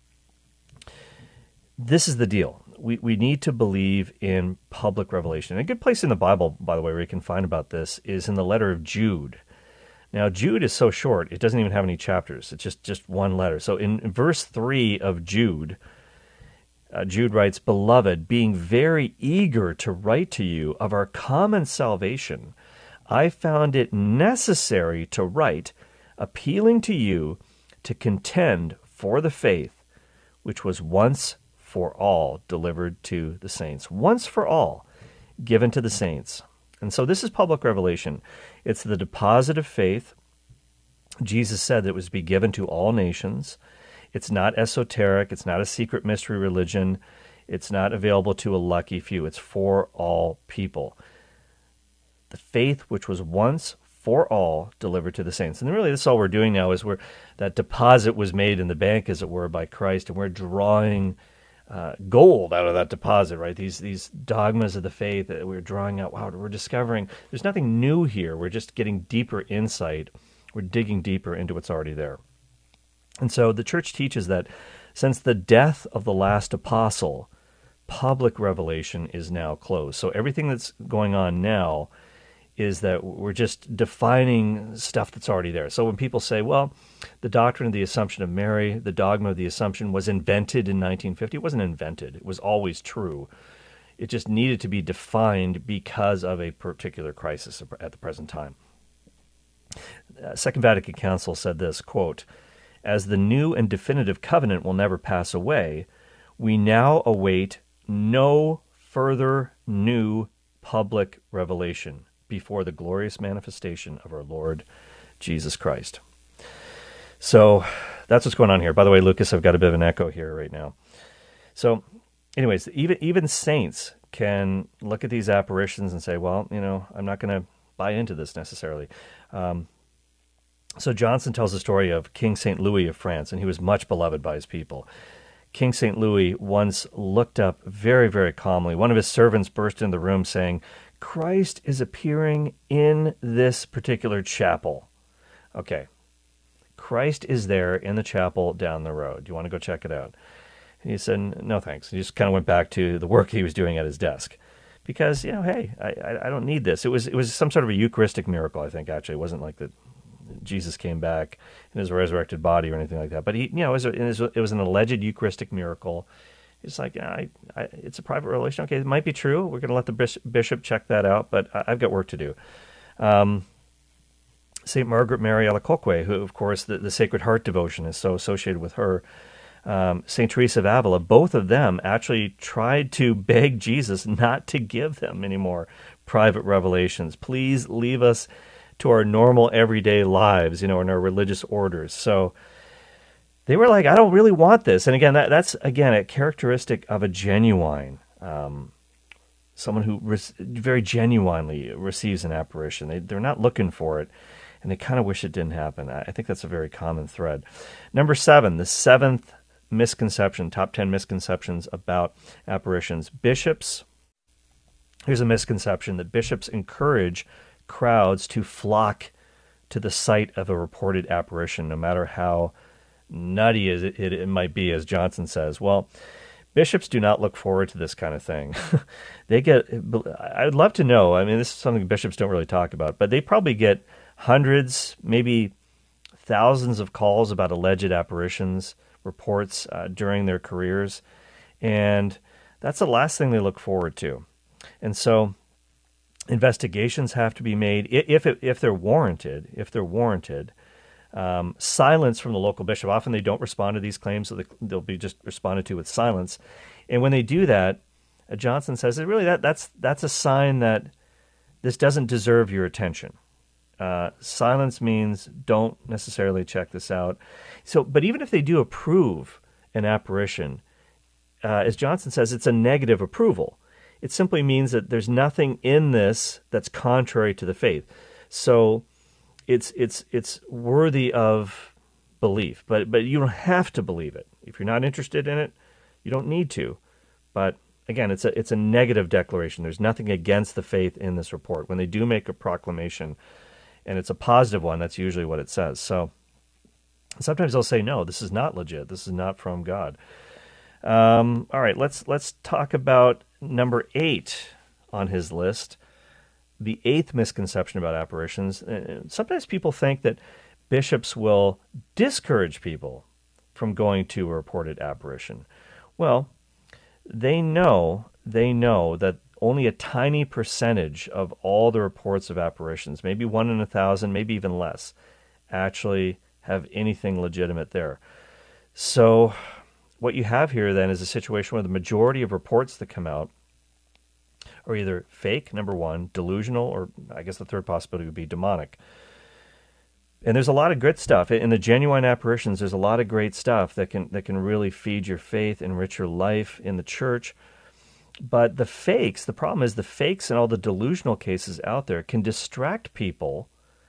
Speaker 1: this is the deal. We we need to believe in public revelation. And a good place in the Bible, by the way, where you can find about this is in the letter of Jude. Now, Jude is so short, it doesn't even have any chapters. It's just, just one letter. So in, in verse three of Jude, uh, Jude writes, "Beloved, being very eager to write to you of our common salvation, I found it necessary to write, appealing to you to contend for the faith which was once for all delivered to the saints." Once for all given to the saints. And so this is public revelation. It's the deposit of faith. Jesus said that it was to be given to all nations. It's not esoteric. It's not a secret mystery religion. It's not available to a lucky few. It's for all people. The faith which was once for all delivered to the saints. And really, that's all we're doing now is we're, that deposit was made in the bank, as it were, by Christ, and we're drawing uh, gold out of that deposit, right? These these dogmas of the faith that we're drawing out. Wow, we're discovering there's nothing new here. We're just getting deeper insight. We're digging deeper into what's already there. And so the church teaches that since the death of the last apostle, public revelation is now closed. So everything that's going on now is that we're just defining stuff that's already there. So when people say, well, the doctrine of the Assumption of Mary, the dogma of the Assumption was invented in nineteen fifty, it wasn't invented. It was always true. It just needed to be defined because of a particular crisis at the present time. Uh, Second Vatican Council said this, quote, "As the new and definitive covenant will never pass away, we now await no further new public revelation before the glorious manifestation of our Lord Jesus Christ." So that's what's going on here. By the way, Lucas, I've got a bit of an echo here right now. So anyways, even even saints can look at these apparitions and say, well, you know, I'm not going to buy into this necessarily. Um, so Johnson tells the story of King Saint Louis of France, and he was much beloved by his people. King Saint Louis once looked up very, very calmly. One of his servants burst into the room saying, "Christ is appearing in this particular chapel." Okay, Christ is there in the chapel down the road. Do you want to go check it out? And he said, "No, thanks." He just kind of went back to the work he was doing at his desk. Because, you know, hey, I, I, I don't need this. It was it was some sort of a Eucharistic miracle, I think, actually. It wasn't like that Jesus came back in his resurrected body or anything like that. But, he, you know, it was, it was, it was an alleged Eucharistic miracle. It's like, yeah, I, I, it's a private relation. Okay, it might be true. We're going to let the bishop check that out, but I, I've got work to do. Um, Saint Margaret Mary Alacoque, who, of course, the, the Sacred Heart devotion is so associated with her. um, Saint Teresa of Avila, both of them actually tried to beg Jesus not to give them any more private revelations. Please leave us to our normal everyday lives, you know, in our religious orders. So they were like, I don't really want this. And again, that, that's, again, a characteristic of a genuine, um, someone who re- very genuinely receives an apparition. They, they're not looking for it, and they kind of wish it didn't happen. I, I think that's a very common thread. Number seven, the seventh misconception, top ten misconceptions about apparitions. Bishops, here's a misconception, that bishops encourage crowds to flock to the site of a reported apparition, no matter how nutty as it, it, it might be, as Johnson says. Well, bishops do not look forward to this kind of thing. They get, I would love to know, I mean, this is something bishops don't really talk about, but they probably get hundreds, maybe thousands of calls about alleged apparitions, reports uh, during their careers, and that's the last thing they look forward to. And so investigations have to be made, if it, if they're warranted, if they're warranted. Um, silence from the local bishop. Often they don't respond to these claims, so they, they'll be just responded to with silence. And when they do that, uh, Johnson says that really that that's that's a sign that this doesn't deserve your attention. Uh, silence means don't necessarily check this out. So, but even if they do approve an apparition, uh, as Johnson says, it's a negative approval. It simply means that there's nothing in this that's contrary to the faith. So it's it's it's worthy of belief, but but you don't have to believe it. If you're not interested in it, you don't need to. But again, it's a it's a negative declaration. There's nothing against the faith in this report. When they do make a proclamation, and it's a positive one, that's usually what it says. So sometimes they'll say, no, this is not legit. This is not from God. Um, all right, let's let's talk about number eight on his list, the eighth misconception about apparitions. Sometimes people think that bishops will discourage people from going to a reported apparition. Well, they know, they know that only a tiny percentage of all the reports of apparitions, maybe one in a thousand, maybe even less, actually have anything legitimate there. So what you have here then is a situation where the majority of reports that come out are either fake, number one, delusional, or I guess the third possibility would be demonic. And there's a lot of good stuff. In the genuine apparitions, there's a lot of great stuff that can that can really feed your faith, enrich your life in the church. But the fakes, the problem is the fakes and all the delusional cases out there can distract people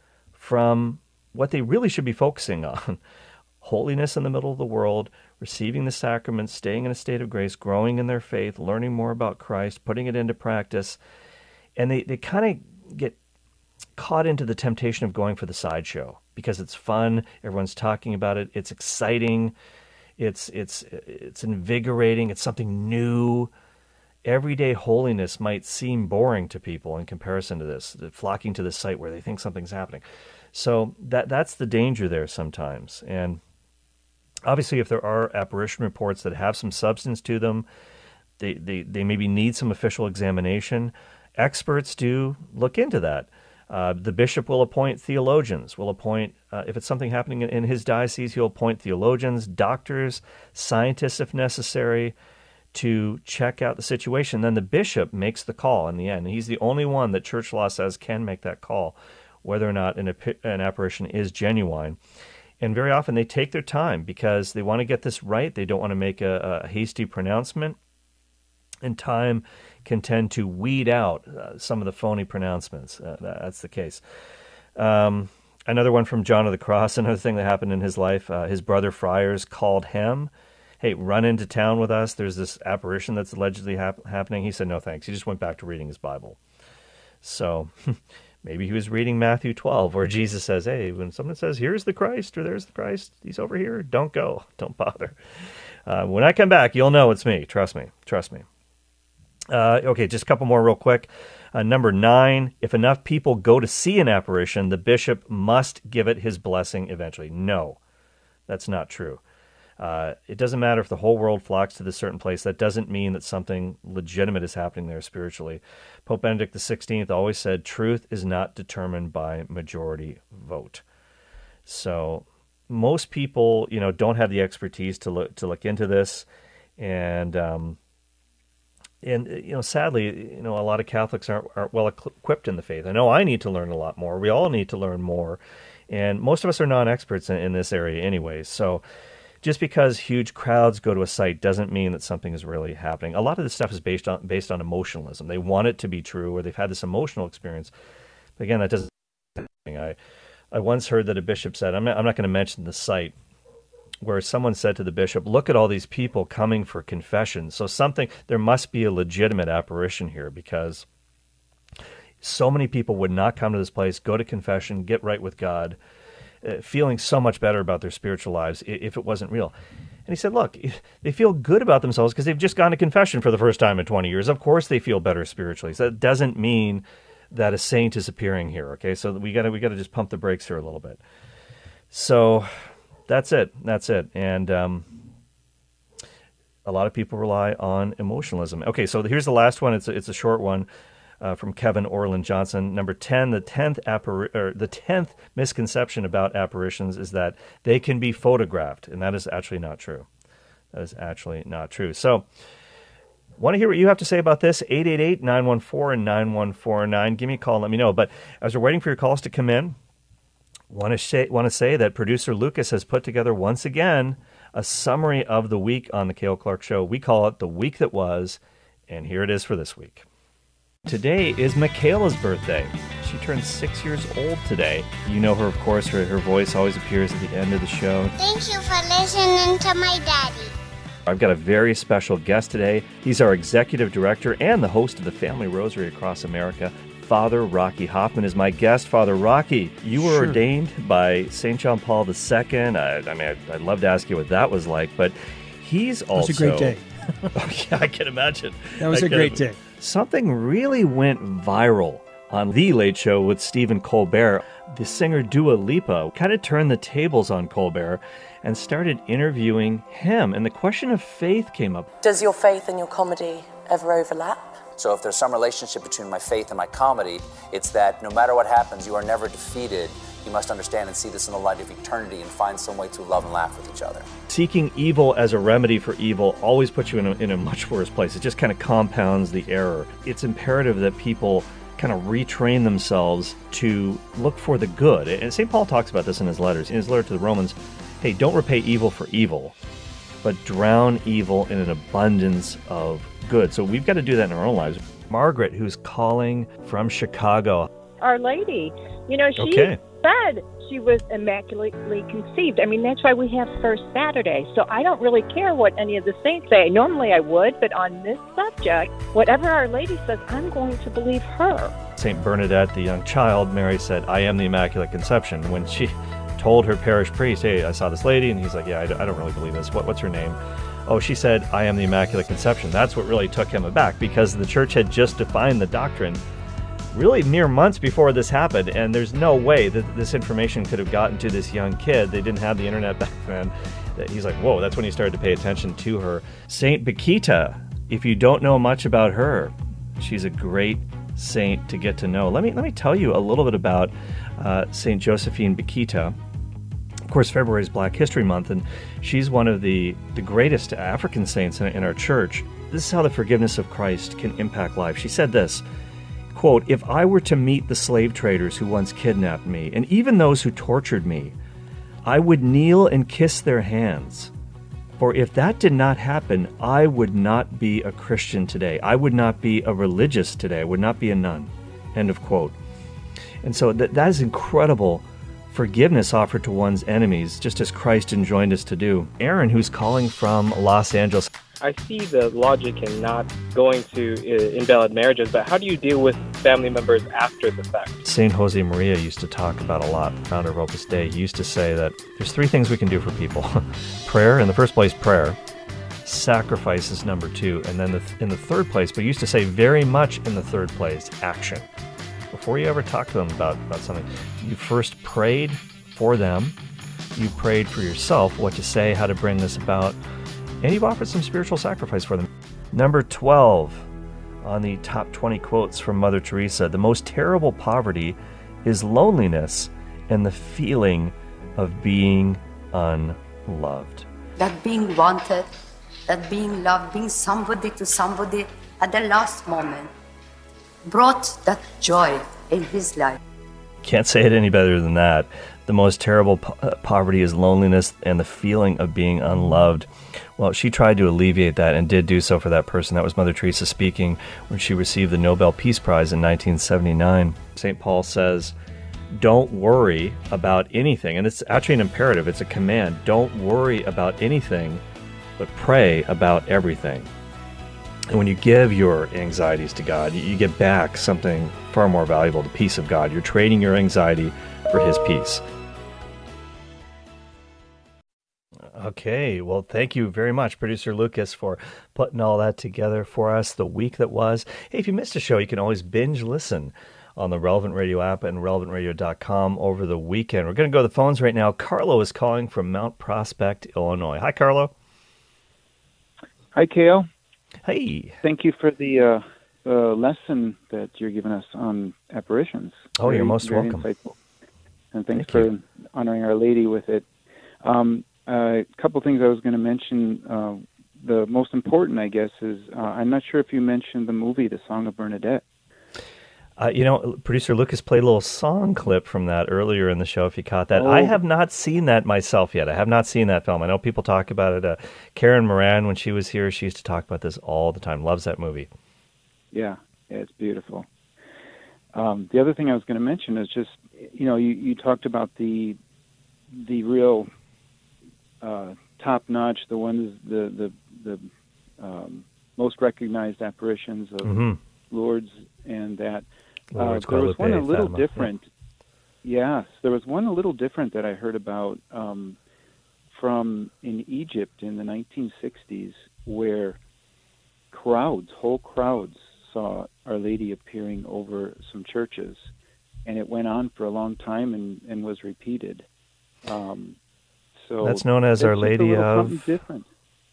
Speaker 1: from what they really should be focusing on. Holiness in the middle of the world, receiving the sacraments, staying in a state of grace, growing in their faith, learning more about Christ, putting it into practice. And they, they kind of get caught into the temptation of going for the sideshow because it's fun, everyone's talking about it, it's exciting, it's it's it's invigorating, it's something new. Everyday holiness might seem boring to people in comparison to this, flocking to the site where they think something's happening. So that that's the danger there sometimes. And obviously, if there are apparition reports that have some substance to them, they, they, they maybe need some official examination. Experts do look into that. Uh, the bishop will appoint theologians, will appoint, uh, if it's something happening in, in his diocese, he'll appoint theologians, doctors, scientists if necessary, to check out the situation. Then the bishop makes the call in the end. He's the only one that church law says can make that call, whether or not an, an apparition is genuine. And very often they take their time because they want to get this right. They don't want to make a, a hasty pronouncement. And time can tend to weed out uh, some of the phony pronouncements. Uh, that's the case. Um, another one from John of the Cross, another thing that happened in his life, uh, his brother friars called him, hey, run into town with us. There's this apparition that's allegedly hap- happening. He said, no, thanks. He just went back to reading his Bible. So maybe he was reading Matthew twelve, where Jesus says, hey, when someone says, here's the Christ, or there's the Christ, he's over here, don't go, don't bother. Uh, when I come back, you'll know it's me. Trust me, trust me. Uh, okay, just a couple more real quick. Uh, number nine, if enough people go to see an apparition, the bishop must give it his blessing eventually. No, that's not true. Uh, it doesn't matter if the whole world flocks to this certain place. That doesn't mean that something legitimate is happening there spiritually. Pope Benedict the sixteenth always said, truth is not determined by majority vote. So most people, you know, don't have the expertise to look to look into this, and um, and you know, sadly, you know, a lot of Catholics aren't aren't well equipped in the faith. I know I need to learn a lot more. We all need to learn more, and most of us are non-experts in, in this area, anyways. So, just because huge crowds go to a site doesn't mean that something is really happening. A lot of this stuff is based on based on emotionalism. They want it to be true, or they've had this emotional experience. But again, that doesn't. I I once heard that a bishop said, I'm not, I'm not going to mention the site, where someone said to the bishop, look at all these people coming for confession. So something, there must be a legitimate apparition here, because so many people would not come to this place, go to confession, get right with God, uh, feeling so much better about their spiritual lives if it wasn't real. And he said, look, they feel good about themselves because they've just gone to confession for the first time in twenty years. Of course they feel better spiritually. So that doesn't mean that a saint is appearing here, okay? So we got to we got to just pump the brakes here a little bit. So that's it. That's it. And um, a lot of people rely on emotionalism. Okay, so here's the last one. It's a, it's a short one uh, from Kevin Orland Johnson. Number ten, the tenth appari- or the tenth misconception about apparitions is that they can be photographed, and that is actually not true. That is actually not true. So, want to hear what you have to say about this? eight eight eight, nine one four, nine one four nine. Give me a call and let me know. But as we're waiting for your calls to come in, want to say, want to say that producer Lucas has put together once again a summary of the week on the Cale Clark Show. We call it The Week That Was, and here it is for this week. Today is Michaela's birthday. She turns six years old today. You know her, of course. Her, her voice always appears at the end of the show.
Speaker 5: Thank you for listening to my daddy.
Speaker 1: I've got a very special guest today. He's our executive director and the host of the Family Rosary across America. Father Rocky Hoffman is my guest. Father Rocky, you were
Speaker 6: Sure.
Speaker 1: ordained by Saint John Paul the Second. I, I mean, I'd, I'd love to ask you what that was like, but he's also...
Speaker 6: It was a great day.
Speaker 1: Oh, yeah, I can imagine.
Speaker 6: That was
Speaker 1: I
Speaker 6: a
Speaker 1: can-
Speaker 6: great day.
Speaker 1: Something really went viral on The Late Show with Stephen Colbert. The singer Dua Lipa kind of turned the tables on Colbert and started interviewing him, and the question of faith came up.
Speaker 7: Does your faith and your comedy ever overlap?
Speaker 8: So if there's some relationship between my faith and my comedy, it's that no matter what happens, you are never defeated. You must understand and see this in the light of eternity and find some way to love and laugh with each other.
Speaker 1: Seeking evil as a remedy for evil always puts you in a, in a much worse place. It just kind of compounds the error. It's imperative that people kind of retrain themselves to look for the good. And Saint Paul talks about this in his letters. In his letter to the Romans, hey, don't repay evil for evil, but drown evil in an abundance of good. So we've got to do that in our own lives. Margaret, who's calling from Chicago.
Speaker 9: Our Lady, you know, she
Speaker 1: Okay.
Speaker 9: said she was immaculately conceived. I mean, that's why we have First Saturday. So I don't really care what any of the saints say. Normally I would, but on this subject, whatever Our Lady says, I'm going to believe her.
Speaker 1: Saint Bernadette, the young child, Mary said, I am the Immaculate Conception. When she told her parish priest, hey, I saw this lady, and he's like, yeah, I don't, I don't really believe this. What, what's her name? Oh, she said, I am the Immaculate Conception. That's what really took him aback, because the church had just defined the doctrine really mere months before this happened, and there's no way that this information could have gotten to this young kid. They didn't have the internet back then. He's like, whoa, that's when he started to pay attention to her. Saint Bakita, if you don't know much about her, she's a great saint to get to know. Let me let me tell you a little bit about uh, Saint Josephine Bakita. Of course, February is Black History Month, and she's one of the, the greatest African saints in, in our church. This is how the forgiveness of Christ can impact life. She said this, quote, if I were to meet the slave traders who once kidnapped me, and even those who tortured me, I would kneel and kiss their hands. For if that did not happen, I would not be a Christian today. I would not be a religious today. I would not be a nun. End of quote. And so that, that is incredible forgiveness offered to one's enemies, just as Christ enjoined us to do. Aaron, who's calling from Los Angeles.
Speaker 10: I see the logic in not going to uh, invalid marriages, but how do you deal with family members after the fact?
Speaker 1: Saint Jose Maria used to talk about a lot, the founder of Opus Dei. He used to say that there's three things we can do for people. Prayer, in the first place, prayer. Sacrifice is number two. And then the th- in the third place, but he used to say very much in the third place, action. Before you ever talk to them about, about something, you first prayed for them, you prayed for yourself, what to say, how to bring this about, and you've offered some spiritual sacrifice for them. Number twelve on the top twenty quotes from Mother Teresa, the most terrible poverty is loneliness and the feeling of being unloved.
Speaker 6: That being wanted, that being loved, being somebody to somebody at the last moment brought that joy in his life.
Speaker 1: Can't say it any better than that. The most terrible po- uh, poverty is loneliness and the feeling of being unloved. Well, she tried to alleviate that and did do so for that person. That was Mother Teresa speaking when she received the Nobel Peace Prize in nineteen seventy-nine. Saint Paul says, don't worry about anything. And it's actually an imperative. It's a command. Don't worry about anything, but pray about everything. And when you give your anxieties to God, you get back something far more valuable, the peace of God. You're trading your anxiety for his peace. Okay, well, thank you very much, Producer Lucas, for putting all that together for us the week that was. Hey, if you missed a show, you can always binge listen on the Relevant Radio app and relevant radio dot com over the weekend. We're going to go to the phones right now. Carlo is calling from Mount Prospect, Illinois. Hi, Carlo.
Speaker 11: Hi, Kale.
Speaker 1: Hey.
Speaker 11: Thank you for the uh, uh, lesson that you're giving us on apparitions.
Speaker 1: Oh,
Speaker 11: very,
Speaker 1: you're most
Speaker 11: very
Speaker 1: welcome.
Speaker 11: Insightful. And thanks
Speaker 1: Thank
Speaker 11: for
Speaker 1: you.
Speaker 11: honoring Our Lady with it. Um, uh, a couple things I was going to mention. Uh, the most important, I guess, is uh, I'm not sure if you mentioned the movie, The Song of Bernadette.
Speaker 1: Uh, you know, Producer Lucas played a little song clip from that earlier in the show, if you caught that.
Speaker 11: Oh.
Speaker 1: I have not seen that myself yet. I have not seen that film. I know people talk about it. Uh, Karen Moran, when she was here, she used to talk about this all the time. Loves that movie.
Speaker 11: Yeah, yeah, it's beautiful. Um, the other thing I was going to mention is just, you know, you, you talked about the the real uh, top-notch, the ones, the the, the um, most recognized apparitions of
Speaker 1: Mm-hmm.
Speaker 11: Lourdes and that.
Speaker 1: Lourdes,
Speaker 11: uh, there was one a
Speaker 1: Guadalupe,
Speaker 11: little
Speaker 1: Fatima,
Speaker 11: different. Yeah. Yes, there was one a little different that I heard about um, from in Egypt in the nineteen sixties, where crowds, whole crowds, saw Our Lady appearing over some churches, and it went on for a long time and, and was repeated. Um, so
Speaker 1: That's known as Our Lady of...
Speaker 11: different.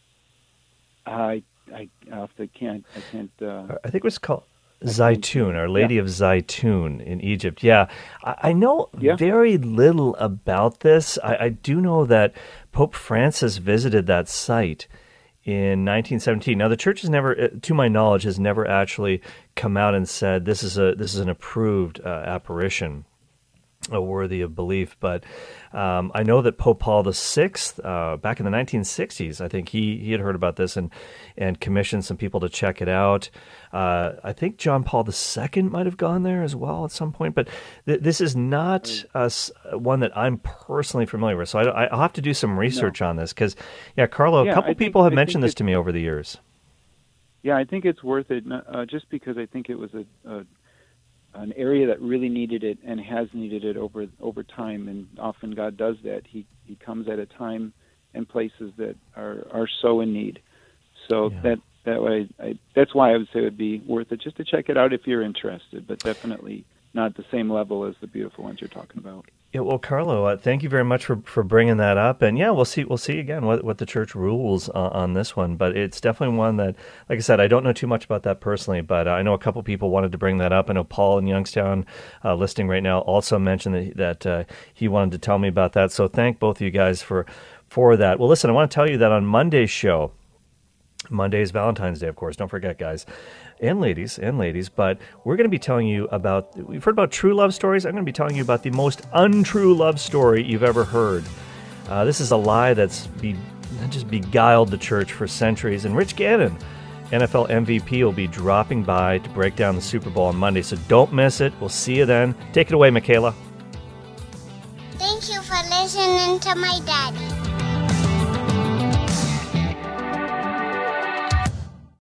Speaker 11: I I I can't I can't. Uh,
Speaker 1: I think it was called Zaytun, Our Lady
Speaker 11: yeah.
Speaker 1: of Zaytun in Egypt. Yeah, I, I know
Speaker 11: yeah.
Speaker 1: very little about this. I, I do know that Pope Francis visited that site in nineteen seventeen. Now, the church has never, to my knowledge, has never actually come out and said this is a this is an approved uh, apparition, uh, worthy of belief. But um, I know that Pope Paul the Sixth, uh, back in the nineteen sixties, I think he he had heard about this and and commissioned some people to check it out. Uh, I think John Paul the Second might have gone there as well at some point. But th- this is not uh, one that I'm personally familiar with. So I, I'll have to do some research no. on this because, yeah, Carlo,
Speaker 11: yeah,
Speaker 1: a couple
Speaker 11: I
Speaker 1: people
Speaker 11: think,
Speaker 1: have
Speaker 11: I
Speaker 1: mentioned this to me over the years.
Speaker 11: Yeah, I think it's worth it, uh, just because I think it was a, a an area that really needed it and has needed it over over time, and often God does that. He he comes at a time and places that are, are so in need. So yeah. that that way, I, that's why I would say it would be worth it just to check it out if you're interested, but definitely not the same level as the beautiful ones you're talking about.
Speaker 1: Yeah, well, Carlo, uh, thank you very much for, for bringing that up, and yeah, we'll see we'll see again what what the church rules uh, on this one. But it's definitely one that, like I said, I don't know too much about that personally, but uh, I know a couple people wanted to bring that up. I know Paul in Youngstown, uh, listening right now, also mentioned that that uh, he wanted to tell me about that. So thank both of you guys for for that. Well, listen, I want to tell you that on Monday's show. Monday is Valentine's Day, of course. Don't forget, guys, and ladies, and ladies. But we're going to be telling you about, we've heard about true love stories. I'm going to be telling you about the most untrue love story you've ever heard. Uh, this is a lie that's be, just beguiled the church for centuries. And Rich Gannon, N F L M V P, will be dropping by to break down the Super Bowl on Monday. So don't miss it. We'll see you then. Take it away, Michaela.
Speaker 5: Thank you for listening to my daddy.